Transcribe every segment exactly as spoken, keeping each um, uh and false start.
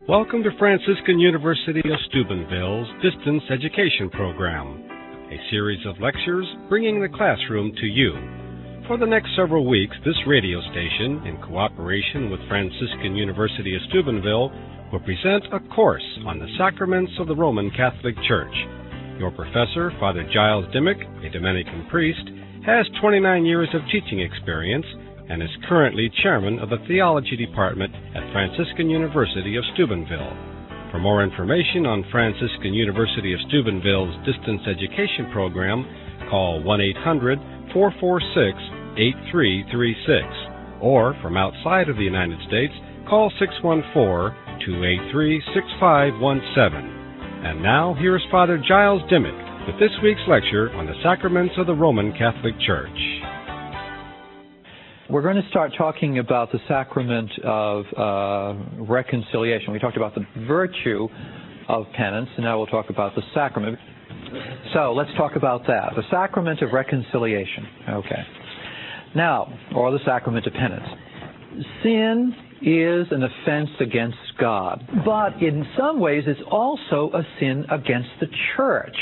Welcome to Franciscan University of Steubenville's Distance Education Program, a series of lectures bringing the classroom to you. For the next several weeks, this radio station, in cooperation with Franciscan University of Steubenville, will present a course on the sacraments of the Roman Catholic Church. Your professor, Father Giles Dimmick, a Dominican priest, has twenty-nine years of teaching experience and is currently chairman of the Theology Department at Franciscan University of Steubenville. For more information on Franciscan University of Steubenville's Distance Education Program, call one eight hundred, four four six, eight three three six. Or, from outside of the United States, call six one four, two eight three, six five one seven. And now, here's Father Giles Dimmick with this week's lecture on the sacraments of the Roman Catholic Church. We're going to start talking about the sacrament of uh, reconciliation. We talked about the virtue of penance, and now we'll talk about the sacrament. So let's talk about that. The sacrament of reconciliation. Okay. Now, or the sacrament of penance. Sin is an offense against God, but in some ways it's also a sin against the church.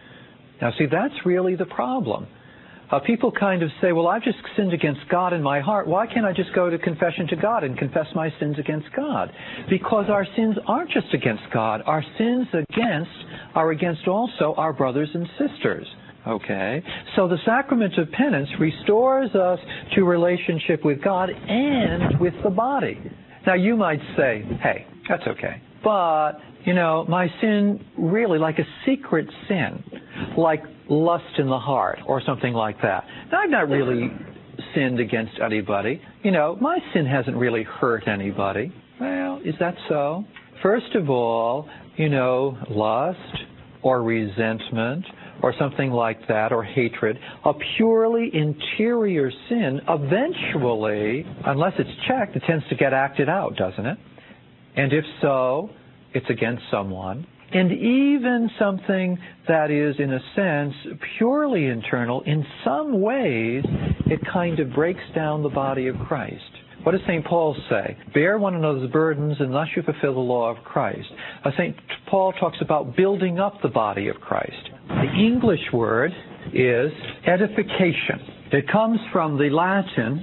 Now, see, that's really the problem. Uh, people kind of say, well, I've just sinned against God in my heart. Why can't I just go to confession to God and confess my sins against God? Because our sins aren't just against God. Our sins against are against also our brothers and sisters. Okay? So the sacrament of penance restores us to relationship with God and with the body. Now, you might say, hey, that's okay. But, you know, my sin really, like a secret sin, like lust in the heart or something like that. Now, I've not really sinned against anybody. You know, my sin hasn't really hurt anybody. Well, is that so? First of all, you know, lust or resentment or something like that, or hatred, a purely interior sin, eventually, unless it's checked, it tends to get acted out, doesn't it? And if so, it's against someone. And even something that is, in a sense, purely internal, in some ways, it kind of breaks down the body of Christ. What does Saint Paul say? Bear one another's burdens unless you fulfill the law of Christ. Uh, Saint Paul talks about building up the body of Christ. The English word is edification. It comes from the Latin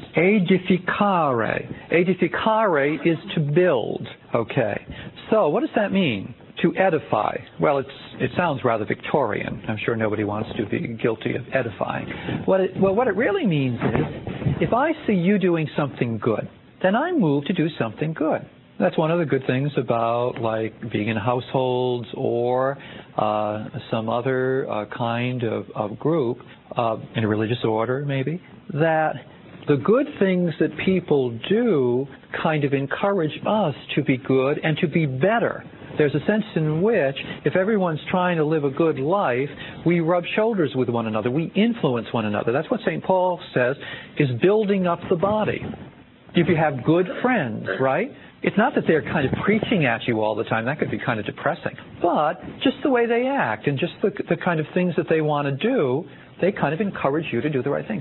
edificare. Edificare is to build. Okay. So what does that mean? To edify. Well, it's, it sounds rather Victorian. I'm sure nobody wants to be guilty of edifying. What it, well, what it really means is, if I see you doing something good, then I'm moved to do something good. That's one of the good things about, like, being in households or uh, some other uh, kind of, of group, uh, in a religious order maybe, that the good things that people do kind of encourage us to be good and to be better. There's a sense in which, if everyone's trying to live a good life, we rub shoulders with one another. We influence one another. That's what Saint Paul says is building up the body. If you have good friends, right? It's not that they're kind of preaching at you all the time. That could be kind of depressing. But just the way they act and just the, the kind of things that they want to do, they kind of encourage you to do the right things.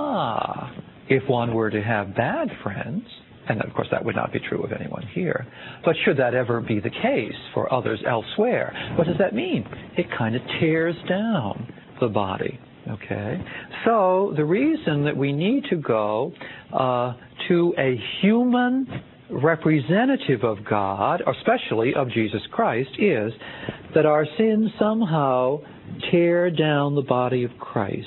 Ah, if one were to have bad friends, and of course that would not be true of anyone here, but should that ever be the case for others elsewhere, what does that mean? It kind of tears down the body. Okay? So the reason that we need to go uh, to a human representative of God, especially of Jesus Christ, is that our sins somehow tear down the body of Christ,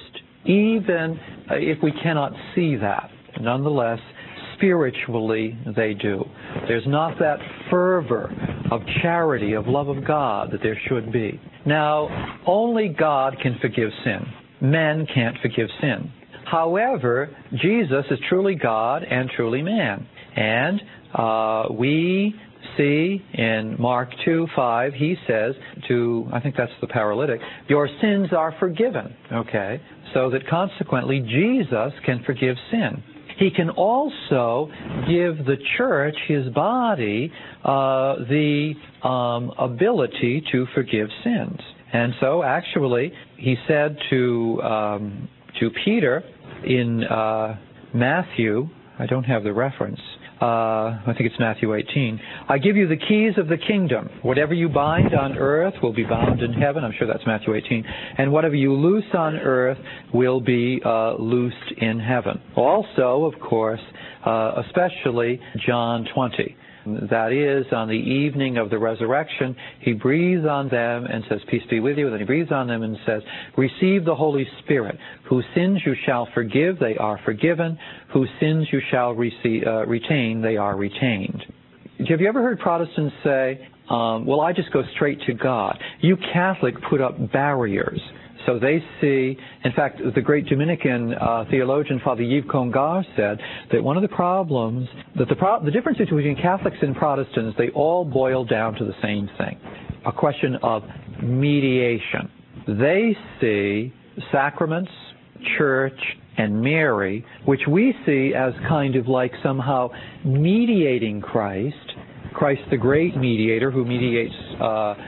even if we cannot see that. Nonetheless, spiritually they do. There's not that fervor of charity, of love of God that there should be. Now, only God can forgive sin. Men can't forgive sin. However, Jesus is truly God and truly man. And uh, we see in Mark two five, he says to, I think that's the paralytic, your sins are forgiven. Okay? So that consequently, Jesus can forgive sin. He can also give the church, his body, uh, the um, ability to forgive sins. And so, actually, he said to um, to Peter in uh, Matthew, I don't have the reference, Uh, I think it's Matthew eighteen. I give you the keys of the kingdom. Whatever you bind on earth will be bound in heaven. I'm sure that's Matthew eighteen. And whatever you loose on earth will be uh, loosed in heaven. Also, of course, uh, especially John twenty. That is, on the evening of the resurrection, he breathes on them and says, peace be with you. And then he breathes on them and says, receive the Holy Spirit. Whose sins you shall forgive, they are forgiven. Whose sins you shall receive, uh, retain, they are retained. Have you ever heard Protestants say, um, well, I just go straight to God? You Catholic put up barriers. So they see, in fact, the great Dominican uh, theologian, Father Yves Congar, said that one of the problems, that the, pro- the difference between Catholics and Protestants, they all boil down to the same thing, a question of mediation. They see sacraments, church, and Mary, which we see as kind of like somehow mediating Christ, Christ the great mediator who mediates uh,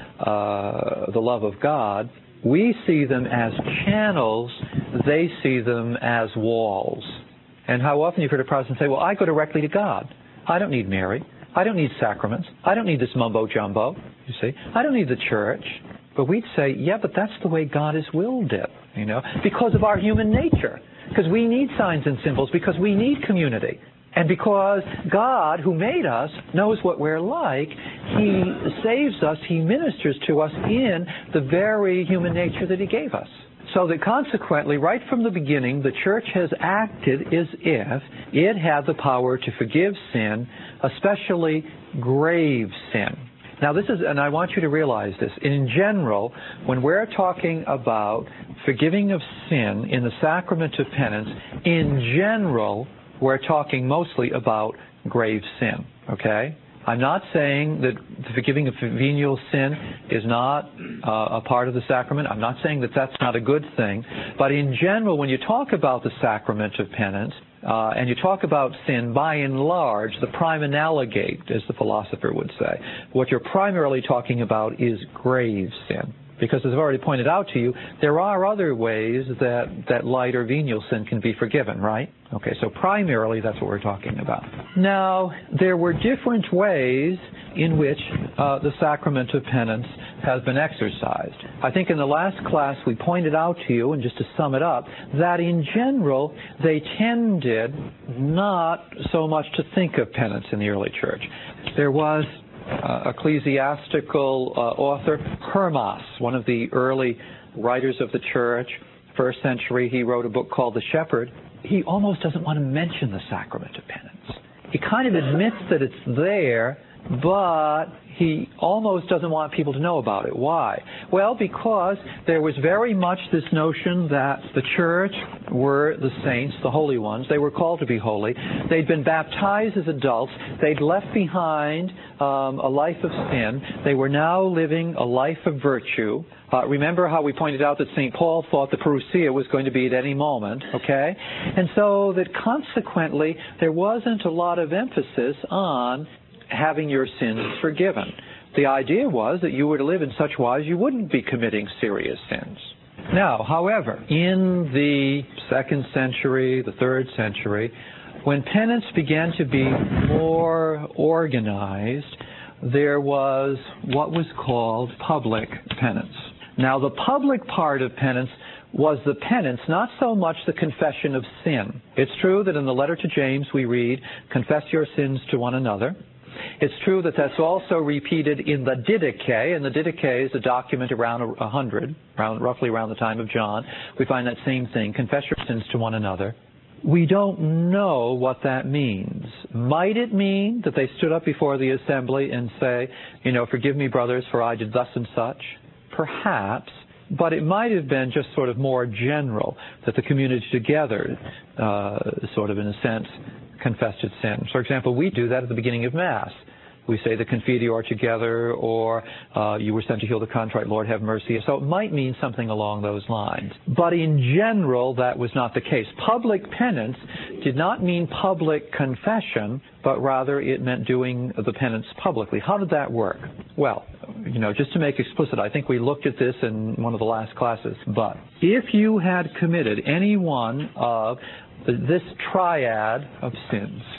uh, the love of God. We see them as channels, they see them as walls. And how often you've heard a Protestant say, well, I go directly to God. I don't need Mary. I don't need sacraments. I don't need this mumbo-jumbo, you see. I don't need the church. But we'd say, yeah, but that's the way God has willed it, you know, because of our human nature. Because we need signs and symbols, because we need community. And because God, who made us, knows what we're like, He saves us, He ministers to us in the very human nature that He gave us. So that consequently, right from the beginning, the Church has acted as if it had the power to forgive sin, especially grave sin. Now this is, and I want you to realize this, in general, when we're talking about forgiving of sin in the sacrament of penance, in general, we're talking mostly about grave sin, okay? I'm not saying that the forgiving of venial sin is not uh, a part of the sacrament. I'm not saying that that's not a good thing. But in general, when you talk about the sacrament of penance, uh, and you talk about sin, by and large, the prime analogate, as the philosopher would say, what you're primarily talking about is grave sin. Because as I've already pointed out to you, there are other ways that, that light or venial sin can be forgiven, right? Okay, so primarily that's what we're talking about. Now, there were different ways in which uh, the sacrament of penance has been exercised. I think in the last class we pointed out to you, and just to sum it up, that in general they tended not so much to think of penance in the early church. There was Uh, ecclesiastical uh, author, Hermas, one of the early writers of the church, first century. He wrote a book called The Shepherd. He almost doesn't want to mention the sacrament of penance. He kind of admits that it's there, but he almost doesn't want people to know about it. Why? Well, because there was very much this notion that the church were the saints, the holy ones. They were called to be holy. They'd been baptized as adults. They'd left behind um, a life of sin. They were now living a life of virtue. Uh, remember how we pointed out that Saint Paul thought the parousia was going to be at any moment, okay? And so that consequently there wasn't a lot of emphasis on having your sins forgiven. The idea was that you were to live in such wise you wouldn't be committing serious sins. Now, however, in the second century, the third century, when penance began to be more organized, there was what was called public penance. Now, the public part of penance was the penance, not so much the confession of sin. It's true that in the letter to James we read, confess your sins to one another. It's true that that's also repeated in the Didache, and the Didache is a document around a hundred, around, roughly around the time of John. We find that same thing, confess your sins to one another. We don't know what that means. Might it mean that they stood up before the assembly and say, you know, forgive me, brothers, for I did thus and such? Perhaps. But it might have been just sort of more general, that the community together, uh, sort of in a sense, confessed its sin. For example, we do that at the beginning of Mass. We say the Confiteor together, or uh, you were sent to heal the contrite, Lord have mercy. So it might mean something along those lines. But in general, that was not the case. Public penance did not mean public confession, but rather it meant doing the penance publicly. How did that work? Well, you know, just to make explicit, I think we looked at this in one of the last classes, but if you had committed any one of this triad of sins,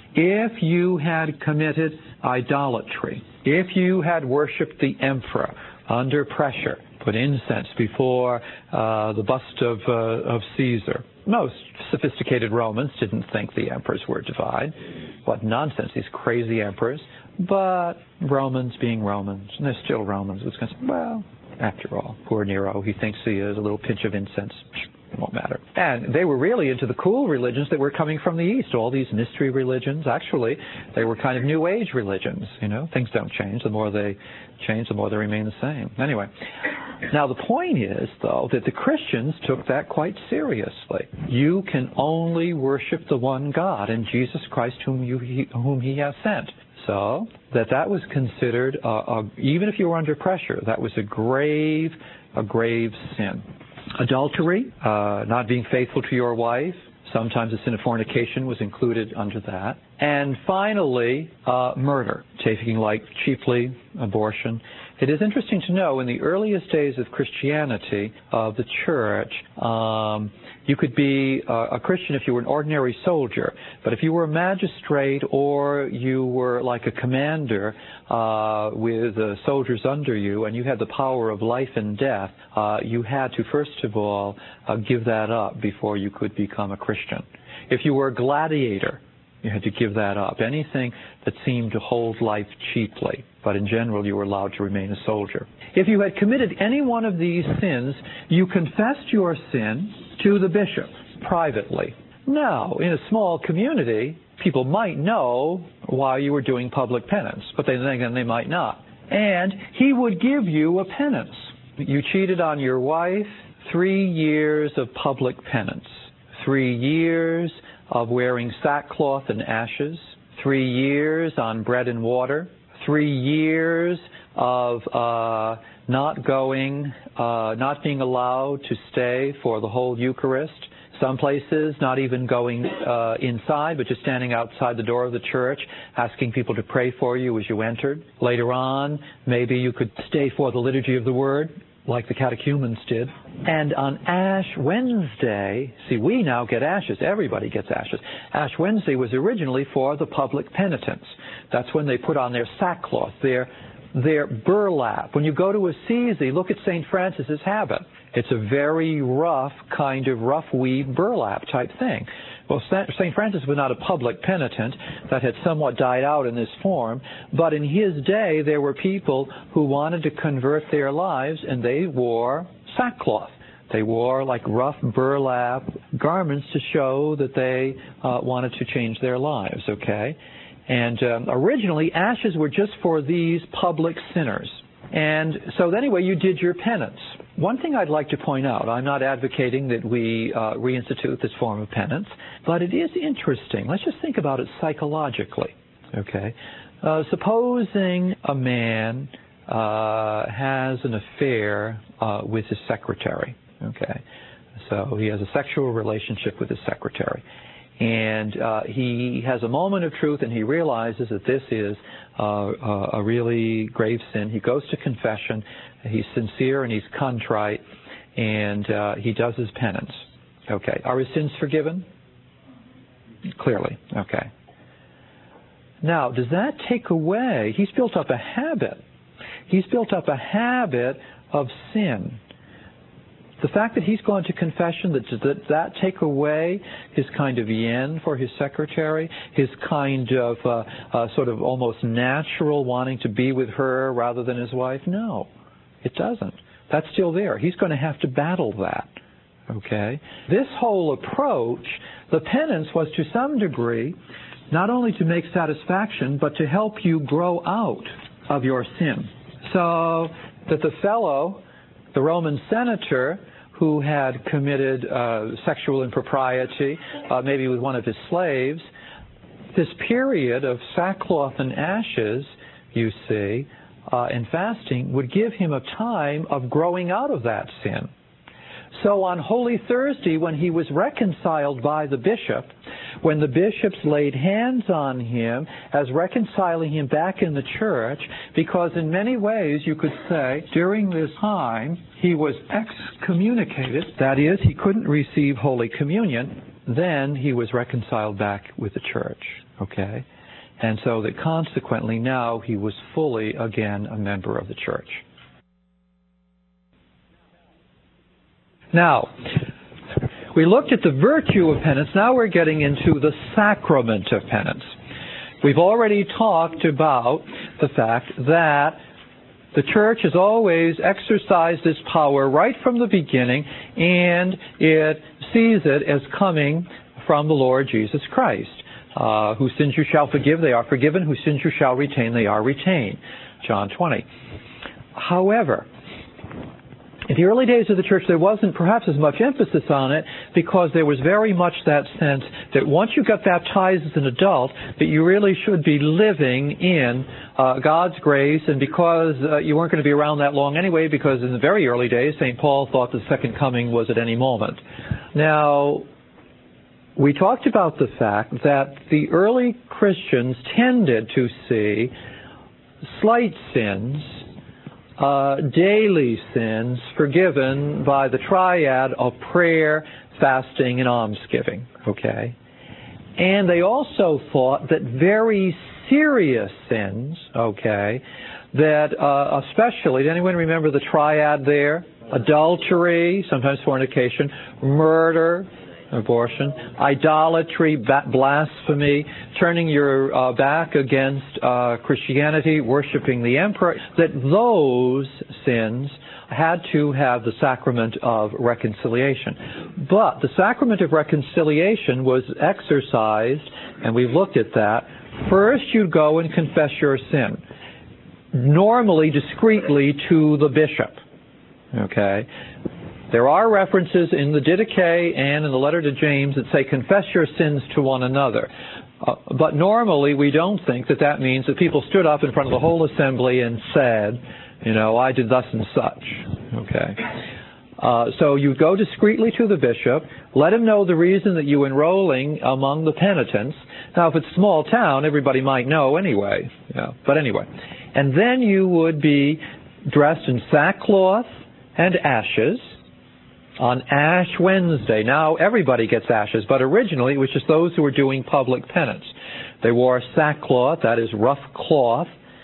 if you had committed idolatry, if you had worshipped the emperor under pressure, put incense before uh, the bust of, uh, of Caesar. Most sophisticated Romans didn't think the emperors were divine. What nonsense, these crazy emperors. But Romans being Romans, and they're still Romans, it's going to say, well, after all, poor Nero, he thinks he is a little pinch of incense. It won't matter. And they were really into the cool religions that were coming from the East, all these mystery religions. Actually, they were kind of New Age religions, you know. Things don't change. The more they change, the more they remain the same. Anyway, now the point is, though, that the Christians took that quite seriously. You can only worship the one God and Jesus Christ whom, you, he, whom he has sent. So that that was considered, uh, a, even if you were under pressure, that was a grave, a grave sin. Adultery, uh, not being faithful to your wife, sometimes the sin of fornication was included under that. And finally, uh, murder, taking life cheaply, abortion. It is interesting to know, in the earliest days of Christianity, of the church, um, you could be uh, a Christian if you were an ordinary soldier, but if you were a magistrate or you were like a commander uh, with uh, soldiers under you and you had the power of life and death, uh, you had to, first of all, uh, give that up before you could become a Christian. If you were a gladiator, you had to give that up. Anything that seemed to hold life cheaply. But in general, you were allowed to remain a soldier. If you had committed any one of these sins, you confessed your sin to the bishop privately. Now, in a small community, people might know why you were doing public penance, but then again, they might not. And he would give you a penance. You cheated on your wife, three years of public penance. Three years of wearing sackcloth and ashes, three years on bread and water, three years of uh, not going, uh, not being allowed to stay for the whole Eucharist. Some places not even going uh, inside, but just standing outside the door of the church, asking people to pray for you as you entered. Later on, maybe you could stay for the liturgy of the Word, like the catechumens did. And on Ash Wednesday, see, we now get ashes. Everybody gets ashes. Ash Wednesday was originally for the public penitents. That's when they put on their sackcloth, their, their burlap. When you go to Assisi, look at Saint Francis's habit. It's a very rough, kind of rough weave burlap type thing. Well, Saint Francis was not a public penitent. That had somewhat died out in this form. But in his day, there were people who wanted to convert their lives, and they wore sackcloth. They wore like rough burlap garments to show that they uh, wanted to change their lives, okay? And um, originally, ashes were just for these public sinners. And so anyway, you did your penance. One thing I'd like to point out, I'm not advocating that we uh, reinstitute this form of penance, but it is interesting. Let's just think about it psychologically, okay? Uh, supposing a man uh, has an affair uh, with his secretary, okay? So he has a sexual relationship with his secretary. And uh, he has a moment of truth and he realizes that this is uh, a really grave sin. He goes to confession. He's sincere and he's contrite. And uh, he does his penance. Okay. Are his sins forgiven? Clearly. Okay. Now, does that take away? He's built up a habit. He's built up a habit of sin. The fact that he's gone to confession, that that, that take away his kind of yen for his secretary, his kind of uh, uh, sort of almost natural wanting to be with her rather than his wife? No, it doesn't. That's still there. He's going to have to battle that. Okay? This whole approach, the penance was to some degree not only to make satisfaction, but to help you grow out of your sin. So that the fellow, the Roman senator who had committed uh, sexual impropriety, uh, maybe with one of his slaves, this period of sackcloth and ashes, you see, uh, and fasting would give him a time of growing out of that sin. So on Holy Thursday, when he was reconciled by the bishop, when the bishops laid hands on him as reconciling him back in the church, because in many ways you could say during this time he was excommunicated, that is, he couldn't receive Holy Communion, then he was reconciled back with the church. Okay? And so that consequently now he was fully, again, a member of the church. Now, we looked at the virtue of penance. Now we're getting into the sacrament of penance. We've already talked about the fact that the church has always exercised its power right from the beginning, and it sees it as coming from the Lord Jesus Christ. Uh, whose sins you shall forgive, they are forgiven. Whose sins you shall retain, they are retained. John twenty. However, in the early days of the church, there wasn't perhaps as much emphasis on it because there was very much that sense that once you got baptized as an adult, that you really should be living in uh, God's grace, and because uh, you weren't going to be around that long anyway, because in the very early days, Saint Paul thought the second coming was at any moment. Now, we talked about the fact that the early Christians tended to see slight sins, uh, daily sins, forgiven by the triad of prayer, fasting, and almsgiving. Okay? And they also thought that very serious sins, okay, that uh, especially, does anyone remember the triad there? Adultery, sometimes fornication, murder, abortion, idolatry, blasphemy, turning your uh, back against uh, Christianity, worshiping the emperor, that those sins had to have the sacrament of reconciliation. But the sacrament of reconciliation was exercised, and we've looked at that. First, you'd go and confess your sin, normally discreetly to the bishop. Okay? There are references in the Didache and in the letter to James that say, confess your sins to one another. Uh, but normally we don't think that that means that people stood up in front of the whole assembly and said, you know, I did thus and such. Okay. Uh, so you go discreetly to the bishop, let him know the reason that you're enrolling among the penitents. Now, if it's a small town, everybody might know anyway. Yeah. But anyway. And then you would be dressed in sackcloth and ashes on Ash Wednesday. Now, everybody gets ashes, but originally it was just those who were doing public penance. They wore sackcloth, that is rough cloth,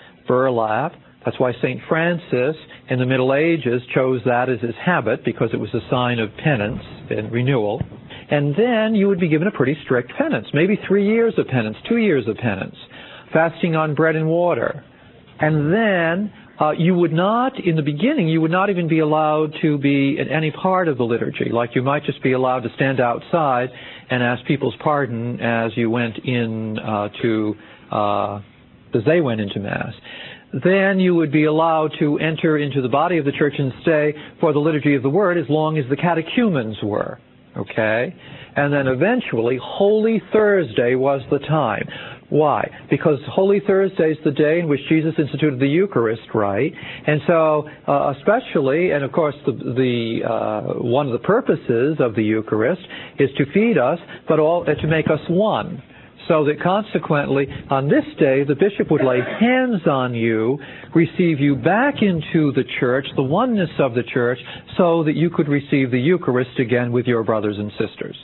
burlap. That's why Saint Francis in the Middle Ages chose that as his habit, because it was a sign of penance and renewal. And then you would be given a pretty strict penance, maybe three years of penance, two years of penance, fasting on bread and water. And then Uh, you would not, in the beginning, you would not even be allowed to be in any part of the liturgy. Like you might just be allowed to stand outside and ask people's pardon as you went in uh, to, uh, as they went into Mass. Then you would be allowed to enter into the body of the church and stay for the liturgy of the Word as long as the catechumens were. Okay? And then eventually, Holy Thursday was the time. Why? Because Holy Thursday is the day in which Jesus instituted the Eucharist, right? And so, uh, especially, and of course, the, the uh, one of the purposes of the Eucharist is to feed us, but all uh, to make us one. So that consequently, on this day, the bishop would lay hands on you, receive you back into the church, the oneness of the church, so that you could receive the Eucharist again with your brothers and sisters.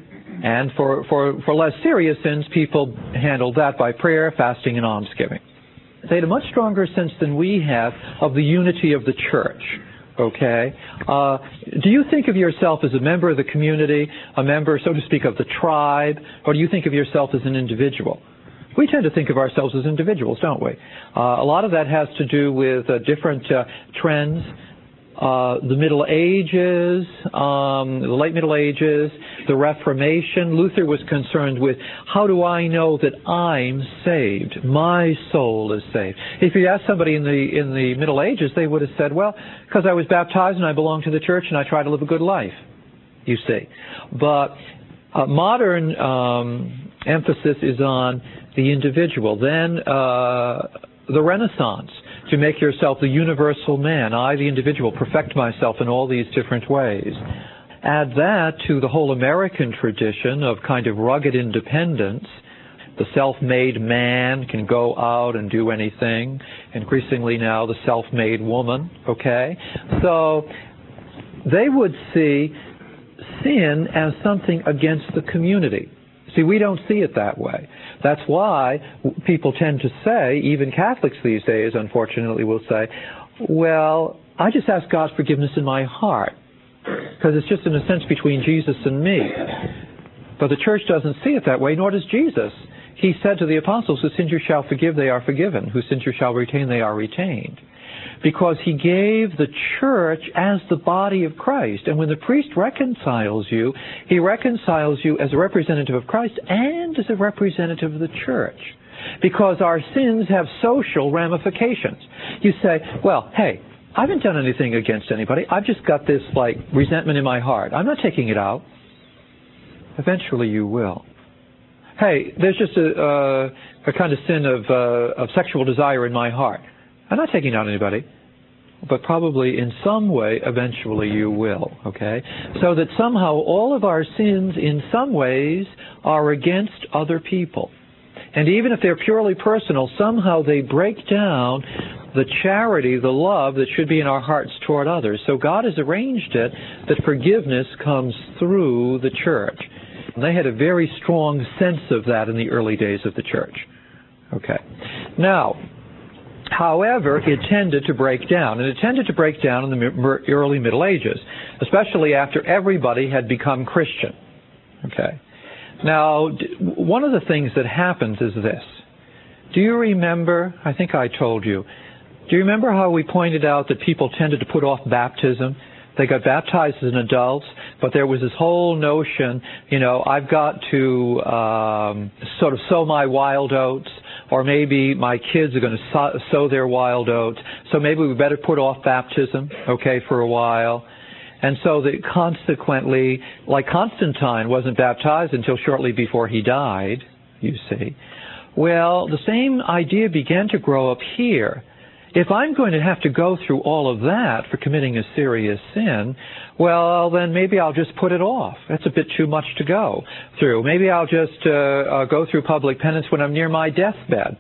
And for, for, for less serious sins, people handled that by prayer, fasting, and almsgiving. They had a much stronger sense than we have of the unity of the church. Okay? Uh, do you think of yourself as a member of the community, a member, so to speak, of the tribe, or do you think of yourself as an individual? We tend to think of ourselves as individuals, don't we? Uh, a lot of that has to do with uh, different uh, trends. Uh, the Middle Ages, um, the late Middle Ages, the Reformation. Luther was concerned with, how do I know that I'm saved? My soul is saved. If you ask somebody in the in the Middle Ages, they would have said, well, because I was baptized and I belong to the church and I try to live a good life, you see. But uh, modern um, emphasis is on the individual. Then uh, the Renaissance. To make yourself the universal man. I, the individual, perfect myself in all these different ways. Add that to the whole American tradition of kind of rugged independence. The self-made man can go out and do anything. Increasingly now, the self-made woman. Okay? So they would see sin as something against the community. See, we don't see it that way. That's why people tend to say, even Catholics these days, unfortunately, will say, well, I just ask God's forgiveness in my heart, because it's just in a sense between Jesus and me. But the church doesn't see it that way, nor does Jesus. He said to the apostles, whose sins you shall forgive, they are forgiven. Whose sins you shall retain, they are retained. Because he gave the church as the body of Christ. And when the priest reconciles you, he reconciles you as a representative of Christ and as a representative of the church. Because our sins have social ramifications. You say, well, hey, I haven't done anything against anybody. I've just got this, like, resentment in my heart. I'm not taking it out. Eventually you will. Hey, there's just a, uh, a kind of sin of, uh, of sexual desire in my heart. I'm not taking out anybody, but probably in some way, eventually you will, okay? So that somehow all of our sins in some ways are against other people. And even if they're purely personal, somehow they break down the charity, the love that should be in our hearts toward others. So God has arranged it that forgiveness comes through the church. And they had a very strong sense of that in the early days of the church. Okay. Now, however, it tended to break down, and it tended to break down in the early Middle Ages, especially after everybody had become Christian. Okay. Now, one of the things that happens is this. Do you remember, I think I told you, do you remember how we pointed out that people tended to put off baptism? They got baptized as adults, but there was this whole notion, you know, I've got to um, sort of sow my wild oats, or maybe my kids are going to sow, sow their wild oats, so maybe we better put off baptism, okay, for a while. And so that consequently, like Constantine wasn't baptized until shortly before he died, you see. Well, the same idea began to grow up here. If I'm going to have to go through all of that for committing a serious sin, well, then maybe I'll just put it off. That's a bit too much to go through. Maybe I'll just uh, uh, go through public penance when I'm near my deathbed.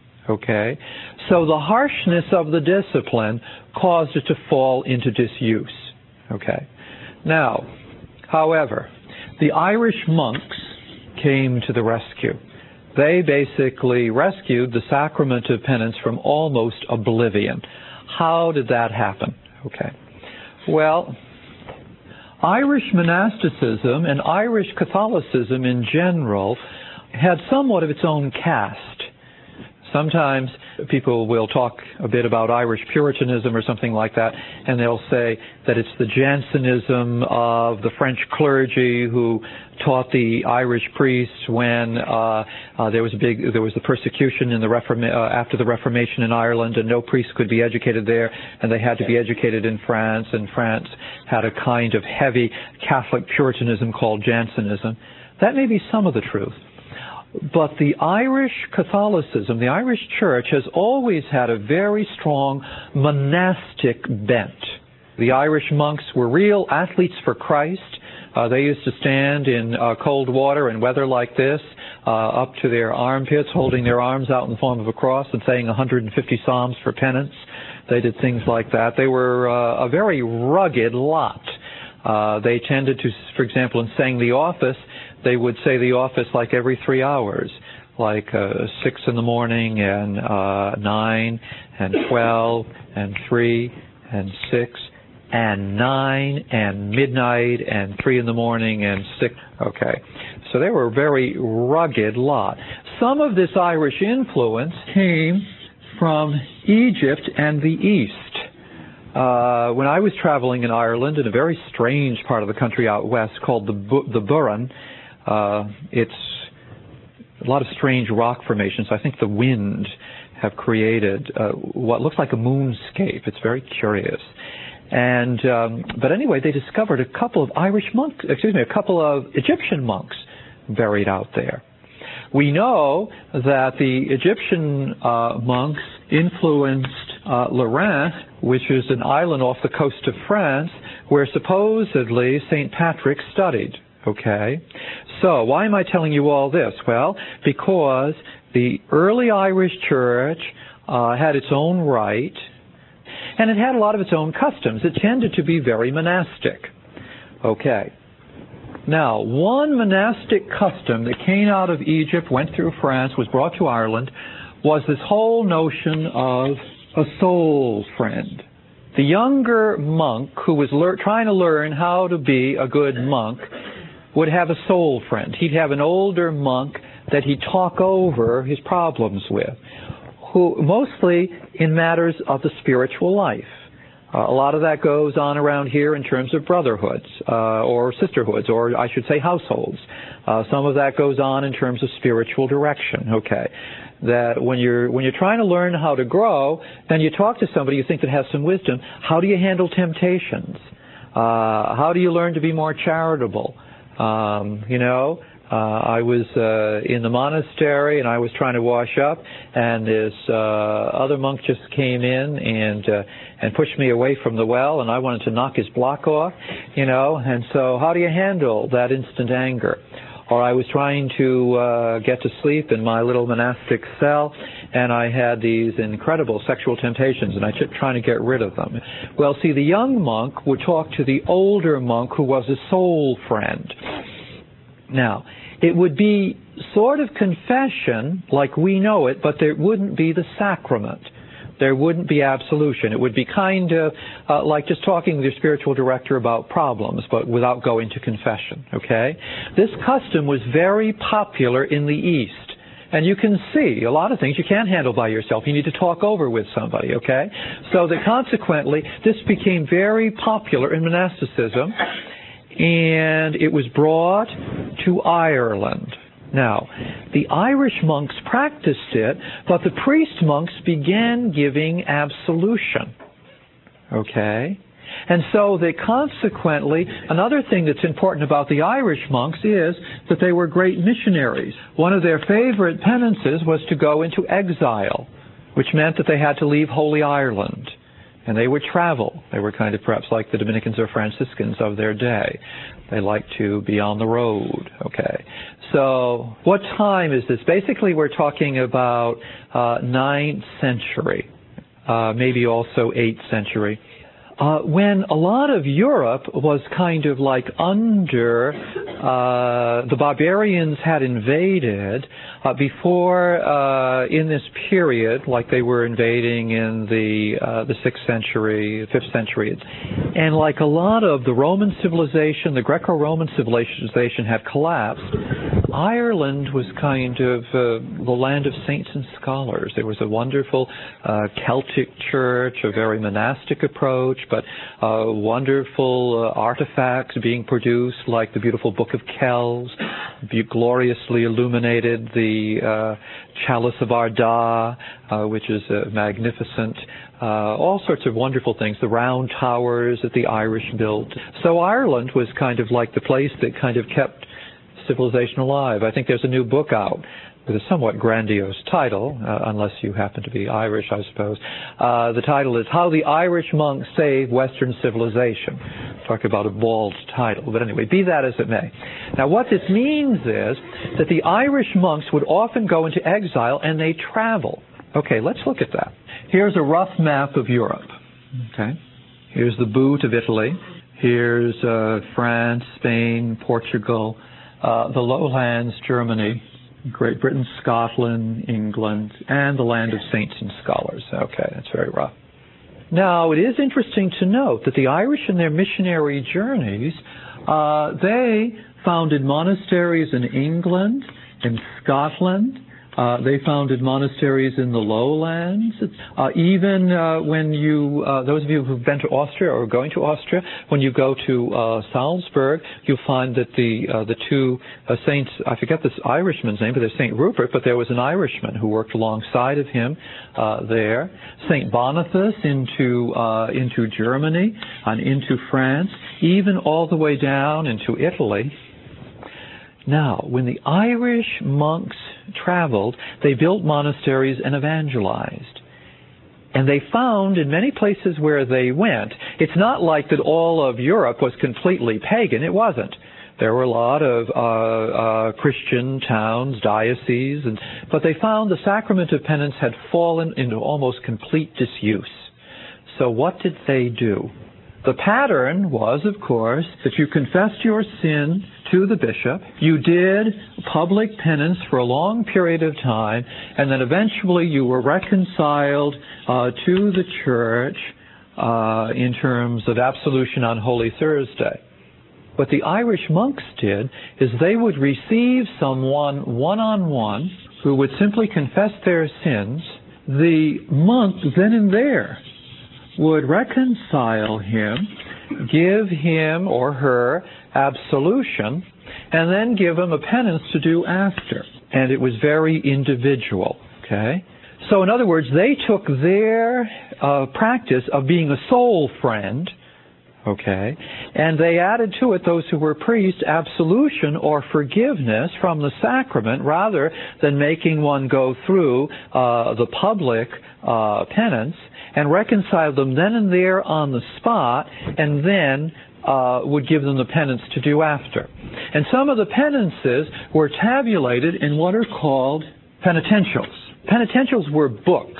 Okay? So the harshness of the discipline caused it to fall into disuse. Okay? Now, however, the Irish monks came to the rescue. They basically rescued the sacrament of penance from almost oblivion. How did that happen? Okay. Well, Irish monasticism and Irish Catholicism in general had somewhat of its own caste. Sometimes people will talk a bit about Irish Puritanism or something like that, and they'll say that it's the Jansenism of the French clergy who taught the Irish priests when uh, uh, there was a big there was the persecution in the Reforma- uh, after the Reformation in Ireland, and no priests could be educated there, and they had to be educated in France, and France had a kind of heavy Catholic Puritanism called Jansenism. That may be some of the truth. But the Irish Catholicism, the Irish Church, has always had a very strong monastic bent. The Irish monks were real athletes for Christ. Uh, they used to stand in uh, cold water and weather like this, uh, up to their armpits, holding their arms out in the form of a cross and saying one hundred fifty psalms for penance. They did things like that. They were uh, a very rugged lot. Uh, they tended to, for example, in saying the office, they would say the office like every three hours, like uh, six in the morning and uh, nine and twelve and three and six and nine and midnight and three in the morning and six. Okay, so they were a very rugged lot. Some of this Irish influence came from Egypt and the East. Uh, when I was traveling in Ireland, in a very strange part of the country out west called the Bu- the Burren, uh, it's a lot of strange rock formations. I think the wind have created uh, what looks like a moonscape. It's very curious. And um, but anyway, they discovered a couple of Irish monks, excuse me, a couple of Egyptian monks buried out there. We know that the Egyptian uh, monks influenced uh, Lorraine, which is an island off the coast of France, where supposedly Saint Patrick studied. Okay? So, why am I telling you all this? Well, because the early Irish church uh, had its own rite, and it had a lot of its own customs. It tended to be very monastic. Okay. Now, one monastic custom that came out of Egypt, went through France, was brought to Ireland, was this whole notion of a soul friend. The younger monk who was lear- trying to learn how to be a good monk would have a soul friend. He'd have an older monk that he'd talk over his problems with, who mostly in matters of the spiritual life. Uh, a lot of that goes on around here in terms of brotherhoods, uh, or sisterhoods, or I should say households. Uh, some of that goes on in terms of spiritual direction, okay? That when you're, when you're trying to learn how to grow, then you talk to somebody you think that has some wisdom. How do you handle temptations? Uh, how do you learn to be more charitable? Um, you know, uh, I was uh, in the monastery and I was trying to wash up, and this uh, other monk just came in and uh, and pushed me away from the well, and I wanted to knock his block off, you know. And so, how do you handle that instant anger? Or I was trying to uh, get to sleep in my little monastic cell, and I had these incredible sexual temptations, and I kept trying to get rid of them. Well, see, the young monk would talk to the older monk who was a soul friend. Now, it would be sort of confession like we know it, but there wouldn't be the sacrament. There wouldn't be absolution. It would be kind of uh, like just talking with your spiritual director about problems, but without going to confession, okay? This custom was very popular in the East. And you can see a lot of things you can't handle by yourself. You need to talk over with somebody, okay? So that consequently, this became very popular in monasticism, and it was brought to Ireland. Now, the Irish monks practiced it, but the priest monks began giving absolution. Okay? And so they consequently, another thing that's important about the Irish monks is that they were great missionaries. One of their favorite penances was to go into exile, which meant that they had to leave Holy Ireland. And they would travel. They were kind of perhaps like the Dominicans or Franciscans of their day. They liked to be on the road. Okay. So what time is this? Basically, we're talking about uh, ninth century, uh, maybe also eighth century. Uh, when a lot of Europe was kind of like under, uh, the barbarians had invaded uh, before, uh, in this period, like they were invading in the uh, the sixth century, fifth century, and like a lot of the Roman civilization, the Greco-Roman civilization had collapsed. Ireland was kind of uh, the land of saints and scholars. There was a wonderful uh, Celtic church, a very monastic approach, but uh, wonderful uh, artifacts being produced, like the beautiful Book of Kells, be gloriously illuminated, the uh, Chalice of Ardagh, uh, which is uh, magnificent, uh, all sorts of wonderful things, the round towers that the Irish built. So Ireland was kind of like the place that kind of kept civilization alive. I think there's a new book out with a somewhat grandiose title, uh, unless you happen to be Irish, I suppose. Uh, the title is How the Irish Monks Saved Western Civilization. Talk about a bald title. But anyway, be that as it may. Now, what this means is that the Irish monks would often go into exile and they travel. Okay, let's look at that. Here's a rough map of Europe. Okay. Here's the boot of Italy. Here's uh, France, Spain, Portugal, uh, the lowlands, Germany, Great Britain, Scotland, England, and the land of saints and scholars. Okay, that's very rough. Now, it is interesting to note that the Irish in their missionary journeys, uh, they founded monasteries in England, in Scotland. Uh, they founded monasteries in the lowlands. Uh, even uh, when you, uh, those of you who've been to Austria or are going to Austria, when you go to uh, Salzburg, you'll find that the uh, the two uh, saints, I forget this Irishman's name, but there's Saint Rupert, but there was an Irishman who worked alongside of him uh, there. Saint Boniface into uh, into Germany and into France, even all the way down into Italy. Now, when the Irish monks traveled, they built monasteries and evangelized. And they found in many places where they went, it's not like that all of Europe was completely pagan. It wasn't. There were a lot of uh, uh, Christian towns, dioceses, and, but they found the sacrament of penance had fallen into almost complete disuse. So what did they do? The pattern was, of course, that you confessed your sin to the bishop, you did public penance for a long period of time, and then eventually you were reconciled uh, to the church uh, in terms of absolution on Holy Thursday. What the Irish monks did is they would receive someone one-on-one who would simply confess their sins. The monk then and there would reconcile him, give him or her absolution, and then give him a penance to do after. And it was very individual, okay? So in other words, they took their uh, practice of being a soul friend, okay, and they added to it, those who were priests, absolution or forgiveness from the sacrament rather than making one go through uh, the public uh, penance, and reconciled them then and there on the spot, and then uh, would give them the penance to do after. And some of the penances were tabulated in what are called penitentials. Penitentials were books,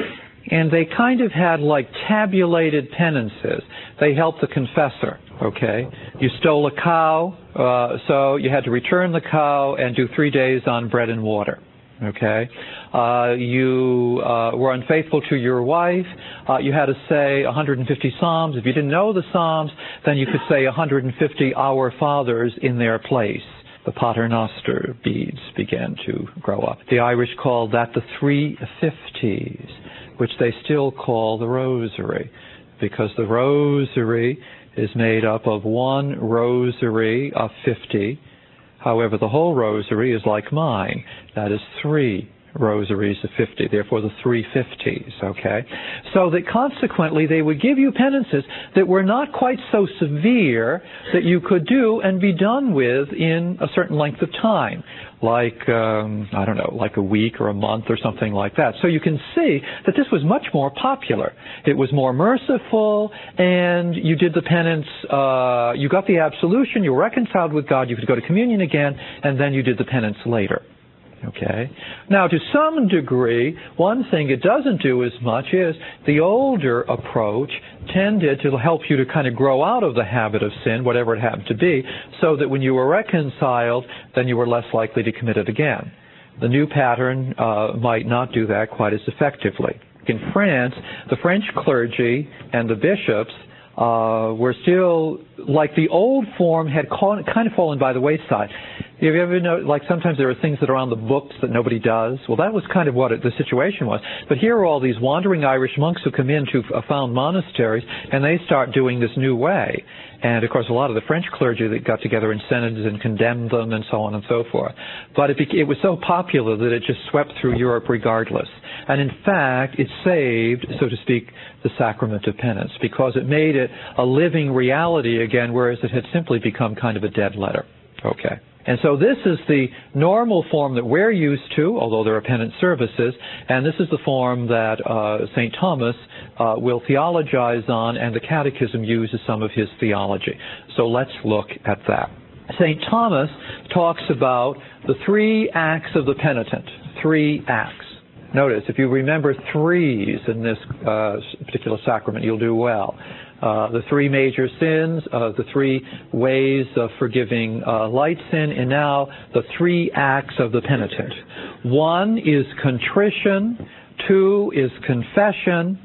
and they kind of had like tabulated penances. They helped the confessor, okay? You stole a cow, uh, so you had to return the cow and do three days on bread and water. Okay, uh, you uh, were unfaithful to your wife. Uh, you had to say one hundred fifty Psalms. If you didn't know the Psalms, then you could say one hundred fifty Our Fathers in their place. The Pater Noster beads began to grow up. The Irish called that the three fifties, which they still call the Rosary, because the Rosary is made up of one rosary of fifty. However, the whole rosary is like mine. That is three rosaries of fifty, therefore the three fifties, okay? So that consequently they would give you penances that were not quite so severe that you could do and be done with in a certain length of time, like, um, I don't know, like a week or a month or something like that. So you can see that this was much more popular. It was more merciful, and you did the penance, uh, you got the absolution, you were reconciled with God, you could go to communion again, and then you did the penance later. Okay. Now, to some degree, one thing it doesn't do as much is the older approach tended to help you to kind of grow out of the habit of sin, whatever it happened to be, so that when you were reconciled, then you were less likely to commit it again. The new pattern uh, might not do that quite as effectively. In France, the French clergy and the bishops uh, were still, like the old form had call, kind of fallen by the wayside. Have you ever know, like sometimes there are things that are on the books that nobody does? Well, that was kind of what it, the situation was. But here are all these wandering Irish monks who come into uh, found monasteries, and they start doing this new way. And, of course, a lot of the French clergy that got together in synods and condemned them and so on and so forth. But it, be, it was so popular that it just swept through Europe regardless. And, in fact, it saved, so to speak, the sacrament of penance, because it made it a living reality again, whereas it had simply become kind of a dead letter. Okay. And so this is the normal form that we're used to, although there are penance services, and this is the form that uh, Saint Thomas uh, will theologize on, and the Catechism uses some of his theology. So let's look at that. Saint Thomas talks about the three acts of the penitent, three acts. Notice, if you remember threes in this uh, particular sacrament, you'll do well. Uh, the three major sins, uh, the three ways of forgiving uh, light sin, and now the three acts of the penitent. One is contrition, two is confession,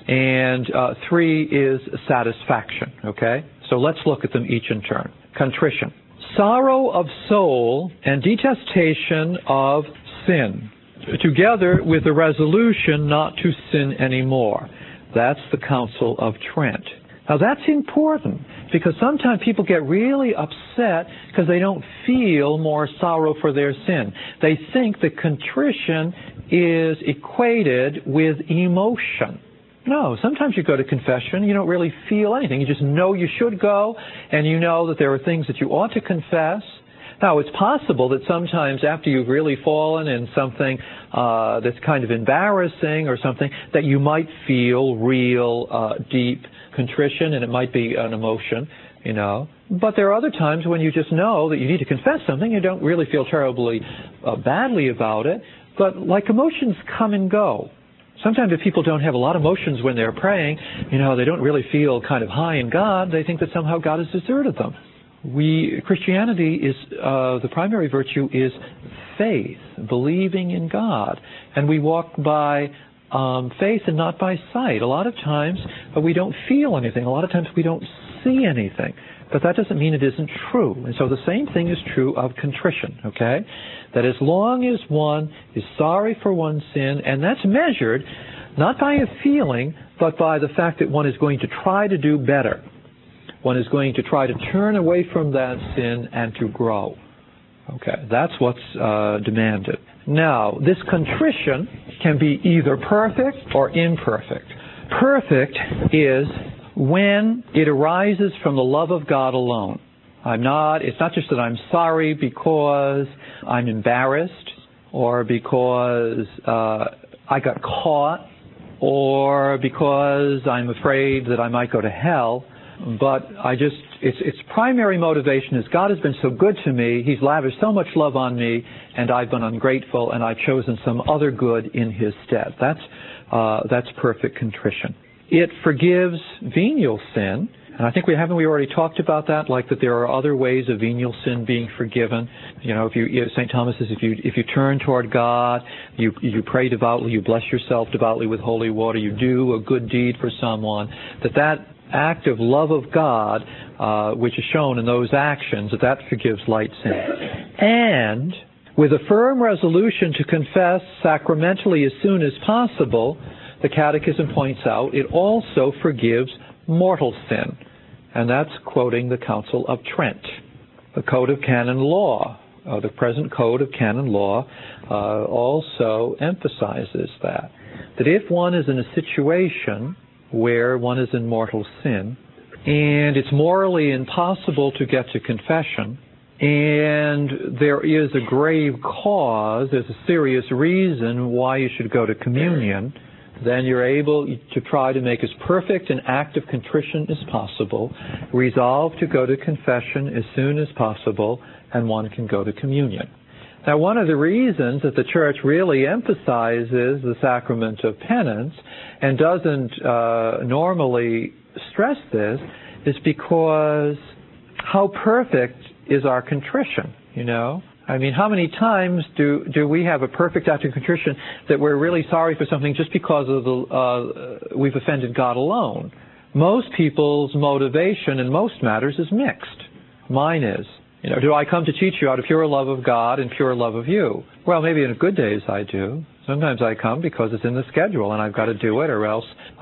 and uh, three is satisfaction, okay? So let's look at them each in turn. Contrition. Sorrow of soul and detestation of sin, together with the resolution not to sin anymore. That's the Council of Trent. Now that's important, because sometimes people get really upset because they don't feel more sorrow for their sin. They think that contrition is equated with emotion. No, sometimes you go to confession, you don't really feel anything. You just know you should go, and you know that there are things that you ought to confess. Now, it's possible that sometimes after you've really fallen in something uh, that's kind of embarrassing or something, that you might feel real uh, deep contrition, and it might be an emotion, you know. But there are other times when you just know that you need to confess something. You don't really feel terribly uh, badly about it, but like emotions come and go. Sometimes if people don't have a lot of emotions when they're praying, you know, they don't really feel kind of high in God, they think that somehow God has deserted them. We, Christianity is, uh, the primary virtue is faith, believing in God. And we walk by um, faith and not by sight. A lot of times uh, we don't feel anything. A lot of times we don't see anything. But that doesn't mean it isn't true. And so the same thing is true of contrition, okay? That as long as one is sorry for one's sin, and that's measured not by a feeling, but by the fact that one is going to try to do better. One is going to try to turn away from that sin and to grow. Okay, that's what's uh, demanded. Now, this contrition can be either perfect or imperfect. Perfect is when it arises from the love of God alone. I'm not, it's not just that I'm sorry because I'm embarrassed or because uh, I got caught or because I'm afraid that I might go to hell, but I just, its, its primary motivation is God has been so good to me, He's lavished so much love on me, and I've been ungrateful, and I've chosen some other good in His stead. That's, uh, that's perfect contrition. It forgives venial sin, and I think we haven't we already talked about that, like that there are other ways of venial sin being forgiven. You know, if you Saint Thomas says if you if you turn toward God, you you pray devoutly, you bless yourself devoutly with holy water, you do a good deed for someone, that that act of love of God, uh, which is shown in those actions, that that forgives light sin. And with a firm resolution to confess sacramentally as soon as possible, the Catechism points out, it also forgives mortal sin. And that's quoting the Council of Trent. The Code of Canon Law, uh, the present Code of Canon Law, uh, also emphasizes that. That if one is in a situation where one is in mortal sin, and it's morally impossible to get to confession, and there is a grave cause, there's a serious reason why you should go to communion, then you're able to try to make as perfect an act of contrition as possible, resolve to go to confession as soon as possible, and one can go to communion. Now, one of the reasons that the Church really emphasizes the sacrament of penance and doesn't uh, normally stress this is because how perfect is our contrition, you know? I mean, how many times do do we have a perfect act of contrition that we're really sorry for something just because of the uh, we've offended God alone? Most people's motivation in most matters is mixed. Mine is. You know, do I come to teach you out of pure love of God and pure love of you? Well, maybe in good days I do. Sometimes I come because it's in the schedule and I've got to do it, or else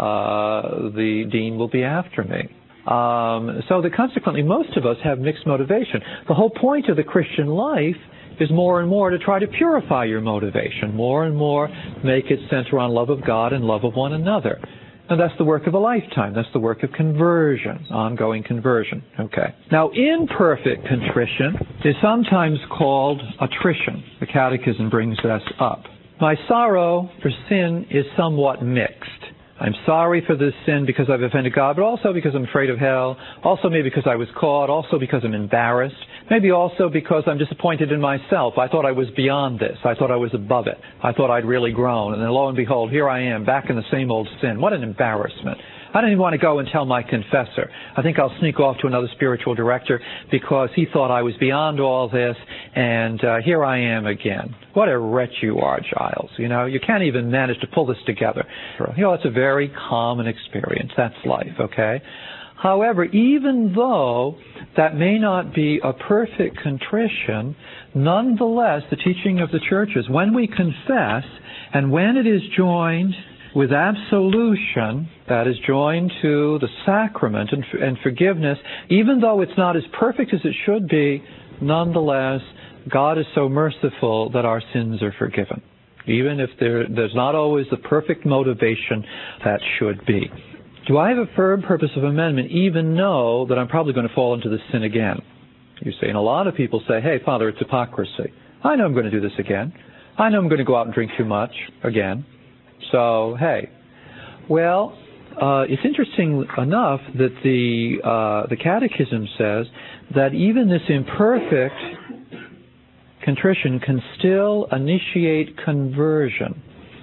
uh, the dean will be after me. Um, so that consequently, most of us have mixed motivation. The whole point of the Christian life is more and more to try to purify your motivation, more and more make it center on love of God and love of one another. And that's the work of a lifetime. That's the work of conversion, ongoing conversion. Okay. Now, imperfect contrition is sometimes called attrition. The Catechism brings this up. My sorrow for sin is somewhat mixed. I'm sorry for this sin because I've offended God, but also because I'm afraid of hell, also maybe because I was caught, also because I'm embarrassed, maybe also because I'm disappointed in myself. I thought I was beyond this. I thought I was above it. I thought I'd really grown. And then lo and behold, here I am, back in the same old sin. What an embarrassment. I don't even want to go and tell my confessor. I think I'll sneak off to another spiritual director because he thought I was beyond all this, and uh, here I am again. What a wretch you are, Giles. You know, you can't even manage to pull this together. You know, it's a very common experience. That's life, okay? However, even though that may not be a perfect contrition, nonetheless, the teaching of the Church is when we confess and when it is joined with absolution, that is joined to the sacrament and, and forgiveness, even though it's not as perfect as it should be, nonetheless, God is so merciful that our sins are forgiven, even if there, there's not always the perfect motivation that should be. Do I have a firm purpose of amendment even know that I'm probably going to fall into this sin again? You see, and a lot of people say, hey, Father, it's hypocrisy. I know I'm going to do this again. I know I'm going to go out and drink too much again. So, hey, well, uh, it's interesting enough that the uh, the Catechism says that even this imperfect contrition can still initiate conversion.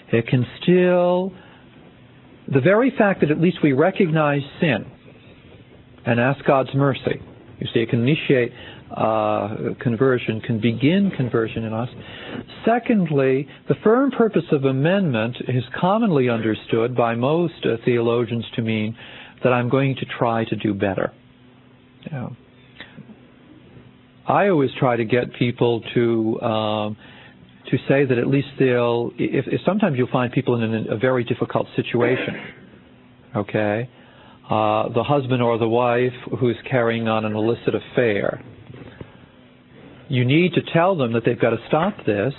It can still, the very fact that at least we recognize sin and ask God's mercy, you see, it can initiate uh, conversion, can begin conversion in us. Secondly, the firm purpose of amendment is commonly understood by most uh, theologians to mean that I'm going to try to do better. You know, I always try to get people to um, to say that at least they'll. If, if sometimes you'll find people in a, a very difficult situation. Okay, uh, the husband or the wife who's carrying on an illicit affair. You need to tell them that they've got to stop this.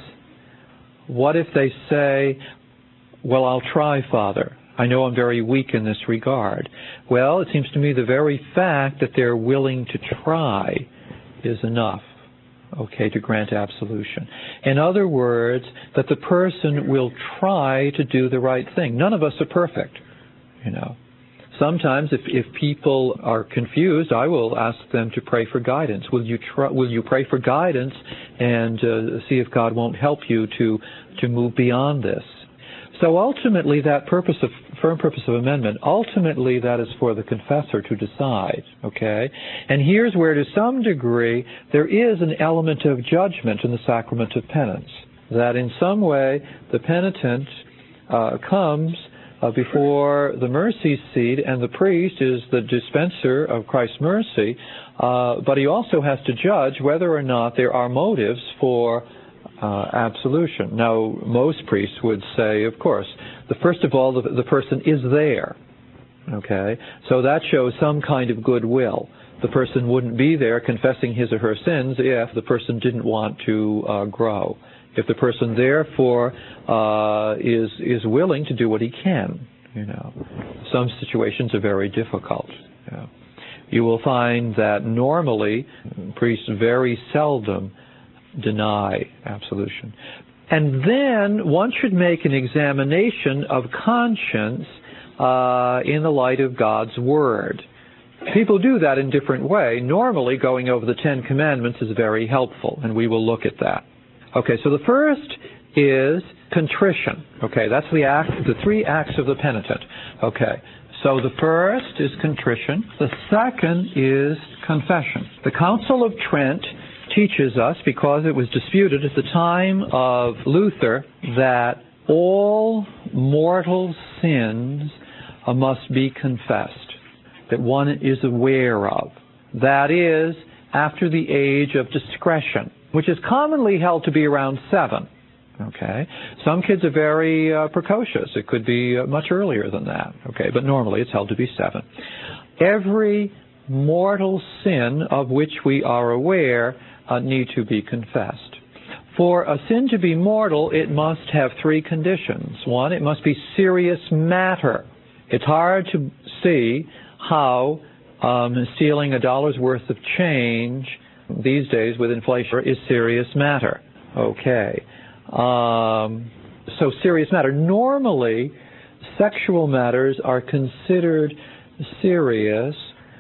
What if they say, "Well, I'll try, Father. I know I'm very weak in this regard." Well, it seems to me the very fact that they're willing to try is enough, okay, to grant absolution. In other words, that the person will try to do the right thing. None of us are perfect, you know. Sometimes if, if people are confused, I will ask them to pray for guidance. Will you try, will you pray for guidance and uh, see if God won't help you to to move beyond this? So ultimately, that purpose of firm purpose of amendment, ultimately that is for the confessor to decide, okay? And here's where, to some degree, there is an element of judgment in the sacrament of penance. That in some way, the penitent uh, comes uh, before the mercy seat, and the priest is the dispenser of Christ's mercy, uh, but he also has to judge whether or not there are motives for Uh, absolution. Now, most priests would say, of course, the first of all, the, the person is there. Okay? So that shows some kind of goodwill. The person wouldn't be there confessing his or her sins if the person didn't want to uh, grow. If the person, therefore, uh, is is willing to do what he can. You know, some situations are very difficult. You know. You will find that normally priests very seldom deny absolution. And then one should make an examination of conscience uh, in the light of God's Word. People do that in different way. Normally, going over the Ten Commandments is very helpful, and we will look at that. Okay, so the first is contrition. Okay, that's the act, the three acts of the penitent. Okay, so the first is contrition. The second is confession. The Council of Trent teaches us, because it was disputed at the time of Luther, that all mortal sins uh, must be confessed, that one is aware of. That is, after the age of discretion, which is commonly held to be around seven. Okay, some kids are very uh, precocious. It could be uh, much earlier than that. Okay, but normally it's held to be seven. Every mortal sin of which we are aware Uh, need to be confessed. For a sin to be mortal, it must have three conditions. One, it must be serious matter. It's hard to see how um, stealing a dollar's worth of change these days with inflation is serious matter. Okay. Um, so serious matter. Normally, sexual matters are considered serious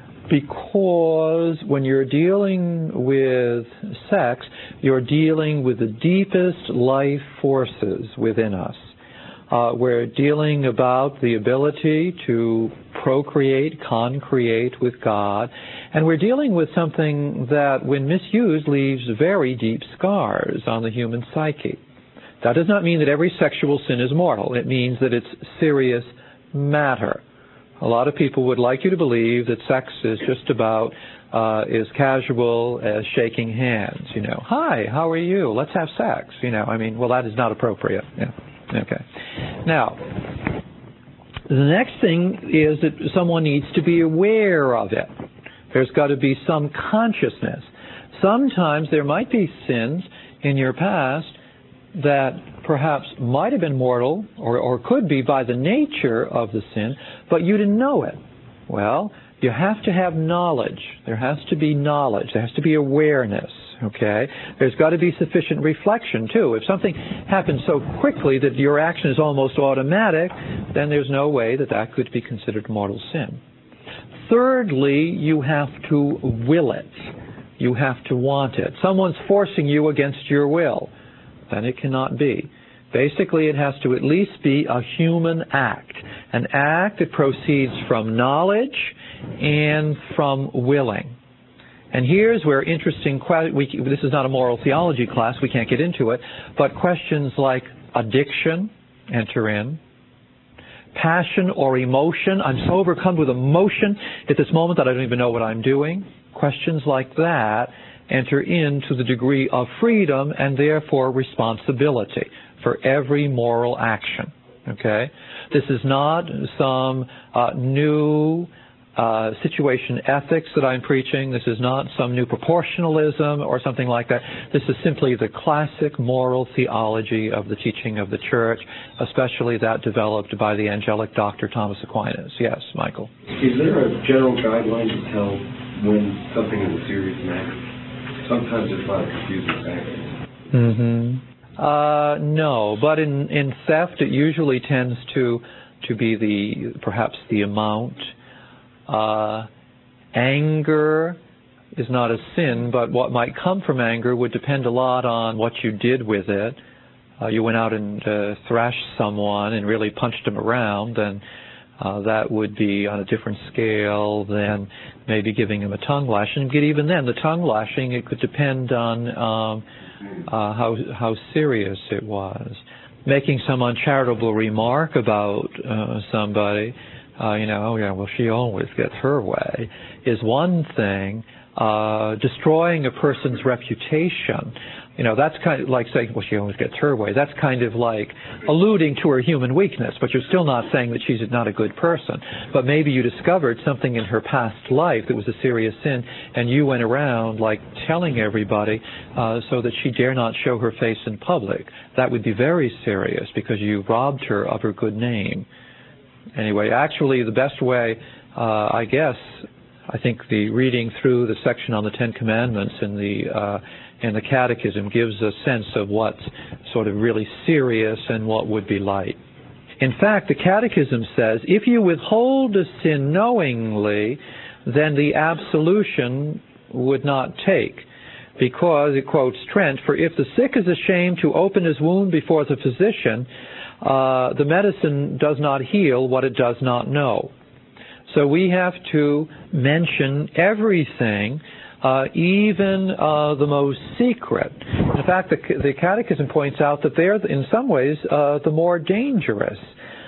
because when you're dealing with sex, you're dealing with the deepest life forces within us. Uh, we're dealing about the ability to procreate, concreate with God, and we're dealing with something that, when misused, leaves very deep scars on the human psyche. That does not mean that every sexual sin is mortal. It means that it's serious matter. A lot of people would like you to believe that sex is just about uh, as casual as shaking hands. You know, hi, how are you? Let's have sex. You know, I mean, well, that is not appropriate. Yeah. Okay. Now, the next thing is that someone needs to be aware of it. There's got to be some consciousness. Sometimes there might be sins in your past that perhaps might have been mortal or, or could be by the nature of the sin, but you didn't know it. Well, you have to have knowledge. There has to be knowledge. There has to be awareness. Okay? There's got to be sufficient reflection, too. If something happens so quickly that your action is almost automatic, then there's no way that that could be considered mortal sin. Thirdly, you have to will it. You have to want it. Someone's forcing you against your will. Then it cannot be. Basically, it has to at least be a human act, an act that proceeds from knowledge and from willing. And here's where interesting, we, this is not a moral theology class, we can't get into it, but questions like addiction enter in, passion or emotion, I'm so overcome with emotion at this moment that I don't even know what I'm doing. Questions like that enter into the degree of freedom and therefore responsibility for every moral action. Okay? This is not some uh, new uh, situation ethics that I'm preaching. This is not some new proportionalism or something like that. This is simply the classic moral theology of the teaching of the Church, especially that developed by the angelic Doctor Thomas Aquinas. Yes, Michael? Is there a general guideline to tell when something is a serious matter? Sometimes there's a lot of confusing factors. Mm-hmm. Uh, no, but in, in theft it usually tends to to be the perhaps the amount. Uh, anger is not a sin, but what might come from anger would depend a lot on what you did with it. Uh, you went out and uh, thrashed someone and really punched him around, and uh, that would be on a different scale than maybe giving him a tongue lashing. But even then, the tongue lashing, it could depend on um, uh, how how serious it was. Making some uncharitable remark about uh, somebody, uh, you know, oh yeah, well, she always gets her way, is one thing. Uh, destroying a person's reputation, you know, that's kind of like saying, well, she always gets her way. That's kind of like alluding to her human weakness, but you're still not saying that she's not a good person. But maybe you discovered something in her past life that was a serious sin, and you went around like telling everybody uh, so that she dare not show her face in public. That would be very serious because you robbed her of her good name. Anyway, actually, the best way, uh, I guess, I think the reading through the section on the Ten Commandments in the uh, in the Catechism gives a sense of what's sort of really serious and what would be light. In fact, the Catechism says, if you withhold a sin knowingly, then the absolution would not take. Because, it quotes Trent, for if the sick is ashamed to open his wound before the physician, uh, the medicine does not heal what it does not know. So we have to mention everything, uh, even uh, the most secret. In fact, the, the Catechism points out that they're, in some ways, uh, the more dangerous,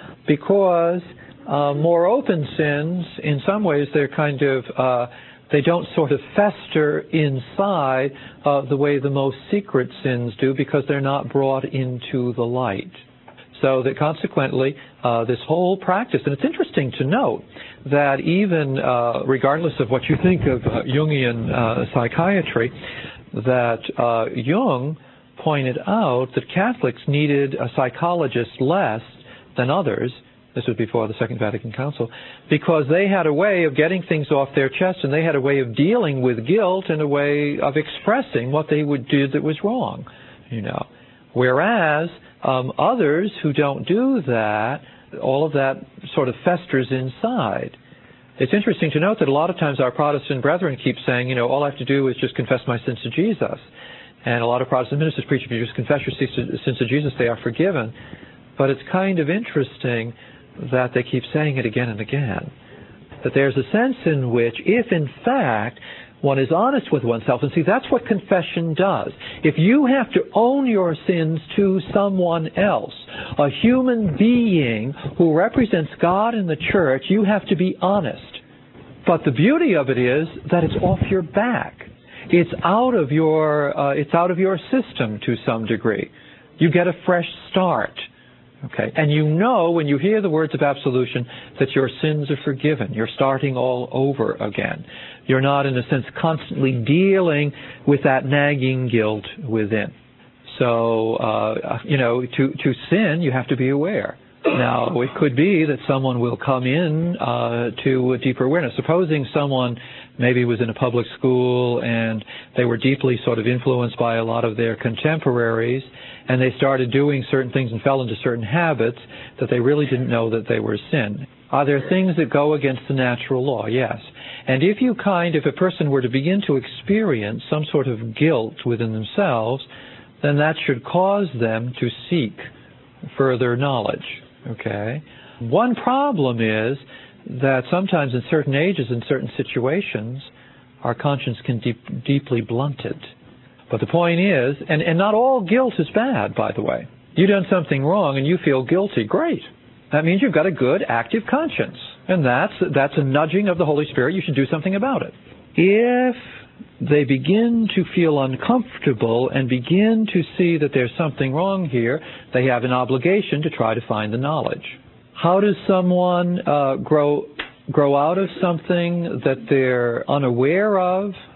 because uh, more open sins, in some ways, they're kind of, uh, they don't sort of fester inside uh, the way the most secret sins do, because they're not brought into the light. So that consequently, uh, this whole practice, and it's interesting to note that even uh, regardless of what you think of uh, Jungian uh, psychiatry, that uh, Jung pointed out that Catholics needed a psychologist less than others. This was before the Second Vatican Council, because they had a way of getting things off their chest, and they had a way of dealing with guilt and a way of expressing what they would do that was wrong, you know. Whereas um, others who don't do that, all of that sort of festers inside. It's interesting to note that a lot of times our Protestant brethren keep saying, you know, all I have to do is just confess my sins to Jesus. And a lot of Protestant ministers preach, if you just confess your sins to Jesus, they are forgiven. But it's kind of interesting that they keep saying it again and again. That there's a sense in which, if in fact one is honest with oneself, and see, that's what confession does. If you have to own your sins to someone else, a human being who represents God in the Church, you have to be honest. But the beauty of it is that it's off your back. It's out of your, uh, it's out of your system to some degree. You get a fresh start. Okay, and you know when you hear the words of absolution that your sins are forgiven. You're starting all over again. You're not, in a sense, constantly dealing with that nagging guilt within. So, uh, you know, to, to sin, you have to be aware. Now, it could be that someone will come in uh, to a deeper awareness. Supposing someone maybe was in a public school and they were deeply sort of influenced by a lot of their contemporaries, and they started doing certain things and fell into certain habits that they really didn't know that they were sin. Are there things that go against the natural law? Yes. And if you kind, if a person were to begin to experience some sort of guilt within themselves, then that should cause them to seek further knowledge. Okay? One problem is that sometimes in certain ages, in certain situations, our conscience can be deep, deeply blunted. But the point is, and, and not all guilt is bad, by the way. You've done something wrong and you feel guilty. Great. That means you've got a good, active conscience. And that's, that's a nudging of the Holy Spirit. You should do something about it. If they begin to feel uncomfortable and begin to see that there's something wrong here, they have an obligation to try to find the knowledge. How does someone uh, grow grow out of something that they're unaware of?